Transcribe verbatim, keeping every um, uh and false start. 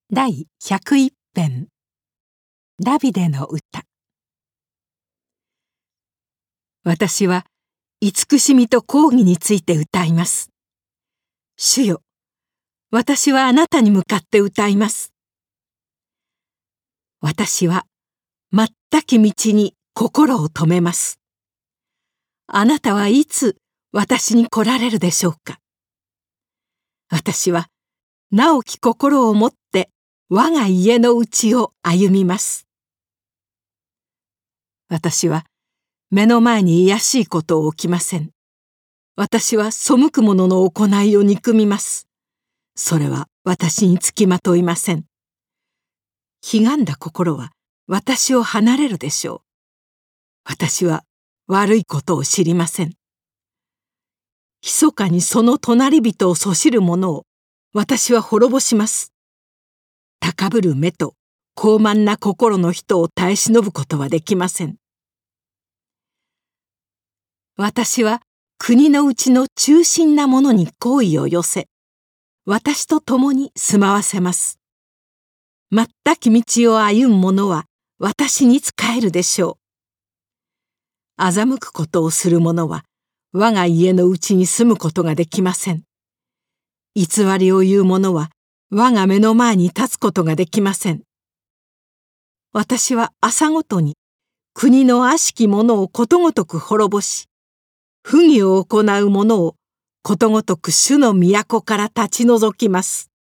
第ひゃくいち編ダビデの歌。私は慈しみと公義について歌います。主よ、私はあなたに向かって歌います。私は全き道に心を止めます。あなたはいつ私に来られるでしょうか。私は直き心を持って我が家の内を歩みます。私は目の前に卑しいことを置きません。私は背く者の行いを憎みます。それは私につきまといません。ひがんだ心は私を離れるでしょう。私は悪いことを知りません。密かにその隣人をそしる者を私は滅ぼします。高ぶる目と高慢な心の人を耐え忍ぶことはできません。私は国のうちの中心なものに好意を寄せ、私と共に住まわせます。全き道を歩む者は私に仕えるでしょう。欺くことをする者は我が家のうちに住むことができません。偽りを言う者は我が目の前に立つことができません。私は朝ごとに国の悪しき者をことごとく滅ぼし、不義を行う者をことごとく主の都から立ち除きます。